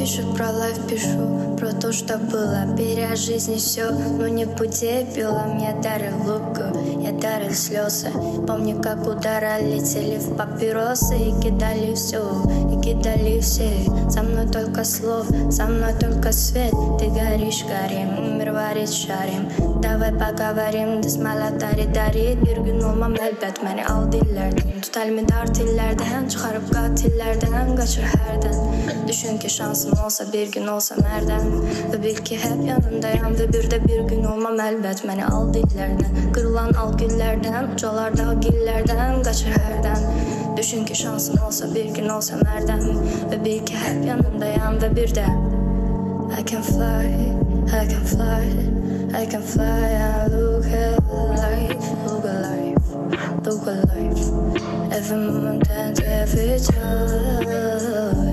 Пишу про лайф, пишу про то, что было. Беря жизни все, но не путей пилом. Я дарил луку, я дарил слезы. Помню, как удары летели в папиросы. И кидали все, и кидали все. Со мной только слов, со мной только свет. Ты горишь, горим, мир варит, шарим. Давай поговорим, дисмала дарит. Bir gün olmam elbet beni al dillerden. Tut elimi dart illerden, çıkarıp katillerden. Kaçır herden. Düşün ki şansım olsa bir gün olsam erdem. Ve bil ki hep yanındayım. Ve bir gün olmam elbet beni al dillerden. Kırılan al güllerden, ucalarda gillerden. Kaçır herden. Düşün ki şansım olsa bir gün olsam erdem. Ve bil ki hep yanındayım. Ve bir de I can fly, I can fly, I can fly and look at life, look at life, look at life. Every moment and every time.